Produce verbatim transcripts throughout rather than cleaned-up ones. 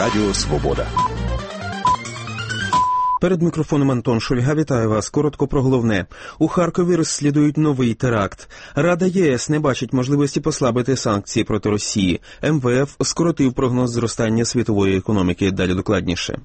Радіо Свобода. Перед мікрофоном Антон Шульга. Вітаю вас. Коротко про головне. У Харкові розслідують новий теракт. Рада ЄС не бачить можливості послабити санкції проти Росії. ем ве еф скоротив прогноз зростання світової економіки. Далі докладніше.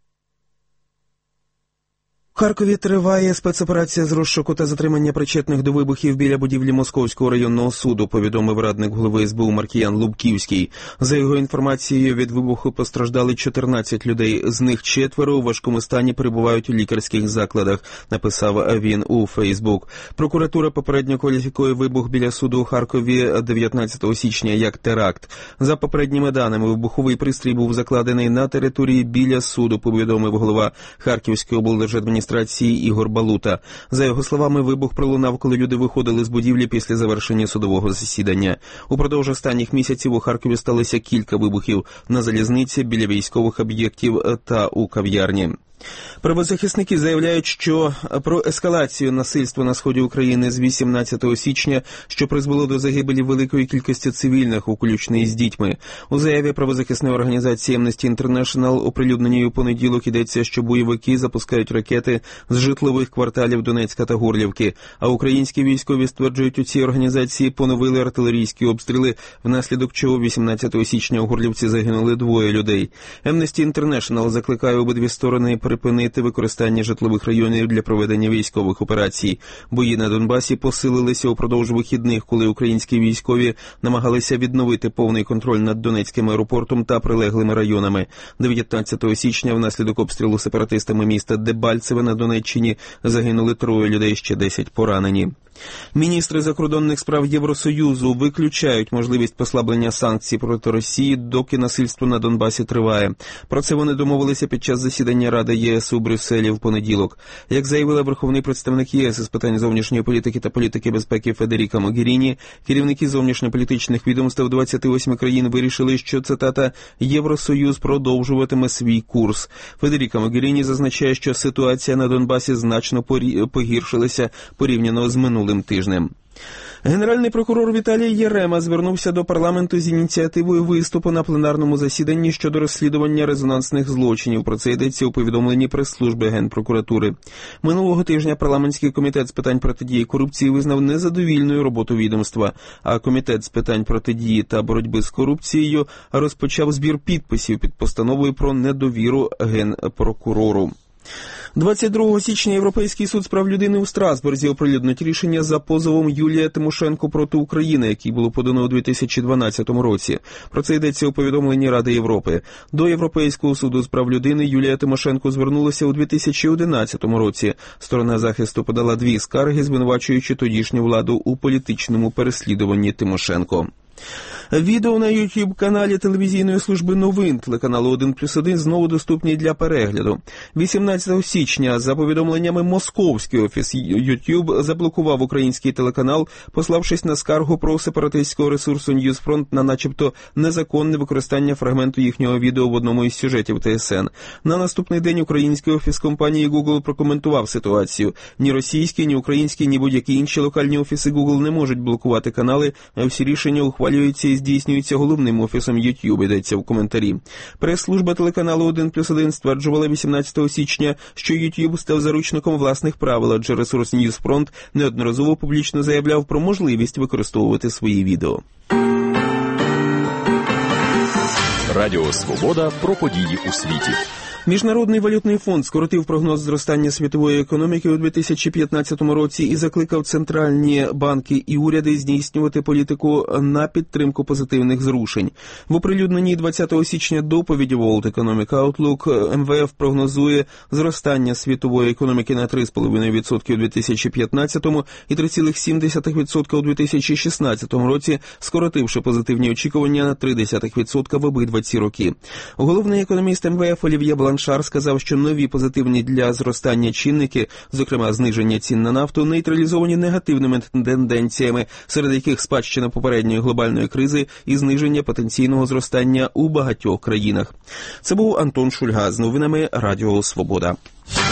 У Харкові триває спецоперація з розшуку та затримання причетних до вибухів біля будівлі Московського районного суду, повідомив радник голови ес бе у Маркіян Лубківський. За його інформацією, від вибуху постраждали чотирнадцять людей, з них четверо у важкому стані перебувають у лікарських закладах, написав він у Фейсбук. Прокуратура попередньо кваліфікує вибух біля суду у Харкові дев'ятнадцятого січня як теракт. За попередніми даними, вибуховий пристрій був закладений на території біля суду, повідомив голова Харківської облдержадміністрації Ігор Балута. За його словами, вибух пролунав, коли люди виходили з будівлі після завершення судового засідання. Упродовж останніх місяців у Харкові сталося кілька вибухів на залізниці, біля військових об'єктів та у кав'ярні. Правозахисники заявляють, що про ескалацію насильства на сході України з вісімнадцятого січня, що призвело до загибелі великої кількості цивільних, включно із дітьми. У заяві правозахисної організації Amnesty International, оприлюдненій у понеділок, йдеться, що бойовики запускають ракети з житлових кварталів Донецька та Горлівки, а українські військові стверджують, у цій організації поновили артилерійські обстріли, внаслідок чого вісімнадцятого січня у Горлівці загинули двоє людей. Amnesty International закликає обидві сторони припинити використання житлових районів для проведення військових операцій. Бої на Донбасі посилилися упродовж вихідних, коли українські військові намагалися відновити повний контроль над Донецьким аеропортом та прилеглими районами. дев'ятнадцятого січня внаслідок обстрілу сепаратистами міста Дебальцеве на Донеччині загинули троє людей, ще десять поранені. Міністри закордонних справ Євросоюзу виключають можливість послаблення санкцій проти Росії, доки насильство на Донбасі триває. Про це вони домовилися під час засідання Ради ЄС у Брюсселі в понеділок. Як заявила верховний представник ЄС із питань зовнішньої політики та політики безпеки Федеріка Могеріні, керівники зовнішньополітичних відомств двадцяти восьми країн вирішили, що, цитата, «Євросоюз продовжуватиме свій курс». Федеріка Могеріні зазначає, що ситуація на Донбасі значно погіршилася порівняно з минулим тижнем. Генеральний прокурор Віталій Ярема звернувся до парламенту з ініціативою виступу на пленарному засіданні щодо розслідування резонансних злочинів. Про це йдеться у повідомленні прес-служби Генпрокуратури. Минулого тижня парламентський комітет з питань протидії корупції визнав незадовільною роботу відомства, а комітет з питань протидії та боротьби з корупцією розпочав збір підписів під постановою про недовіру Генпрокурору. двадцять другого січня Європейський суд з прав людини у Страсбурзі оприлюднить рішення за позовом Юлія Тимошенко проти України, який було подано у дві тисячі дванадцятому році. Про це йдеться у повідомленні Ради Європи. До Європейського суду з прав людини Юлія Тимошенко звернулася у дві тисячі одинадцятому році. Сторона захисту подала дві скарги, звинувачуючи тодішню владу у політичному переслідуванні Тимошенко. Відео на ютуб-каналі телевізійної служби новин телеканалу один плюс один знову доступні для перегляду. вісімнадцятого січня, за повідомленнями, московський офіс YouTube заблокував український телеканал, пославшись на скаргу про сепаратистського ресурсу Ньюсфронт на начебто незаконне використання фрагменту їхнього відео в одному із сюжетів те ес ен. На наступний день український офіс компанії Google прокоментував ситуацію. Ні російські, ні українські, ні будь-які інші локальні офіси Google не можуть блокувати канали, а всі рішення ухвалюються і здійснюється головним офісом YouTube, йдеться в коментарі. Прес-служба телеканалу один плюс один стверджувала вісімнадцятого січня, що YouTube став заручником власних правил, адже ресурс Newsfront неодноразово публічно заявляв про можливість використовувати свої відео. Радіо Свобода про події у світі. Міжнародний валютний фонд скоротив прогноз зростання світової економіки у дві тисячі п'ятнадцятому році і закликав центральні банки і уряди здійснювати політику на підтримку позитивних зрушень. В оприлюдненій двадцятого січня доповіді World Economic Outlook ем ве еф прогнозує зростання світової економіки на три цілих п'ять десятих відсотка у дві тисячі п'ятнадцятому і три цілих сім десятих відсотка у дві тисячі шістнадцятому році, скоротивши позитивні очікування на три цілих три десятих відсотка в обидва ці роки. Головний економіст ем ве еф Олів'є Блан Шар сказав, що нові позитивні для зростання чинники, зокрема зниження цін на нафту, нейтралізовані негативними тенденціями, серед яких спадщина попередньої глобальної кризи і зниження потенційного зростання у багатьох країнах. Це був Антон Шульга з новинами Радіо Свобода.